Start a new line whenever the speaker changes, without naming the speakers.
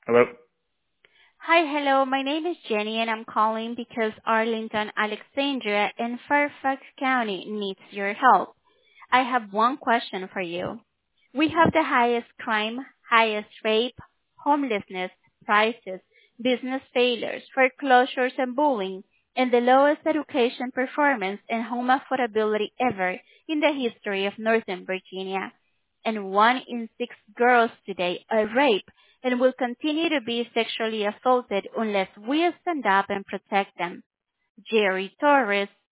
Hello?
Hi, hello. My name is Jenny, and I'm calling because Arlington, Alexandria, and Fairfax County needs your help. I have one question for you. We have the highest crime, highest rape, homelessness, prices, business failures, foreclosures, and bullying, and the lowest education performance and home affordability ever in the history of Northern Virginia. And 1 in 6 girls today are raped and will continue to be sexually assaulted unless we stand up and protect them. Jerry Torres,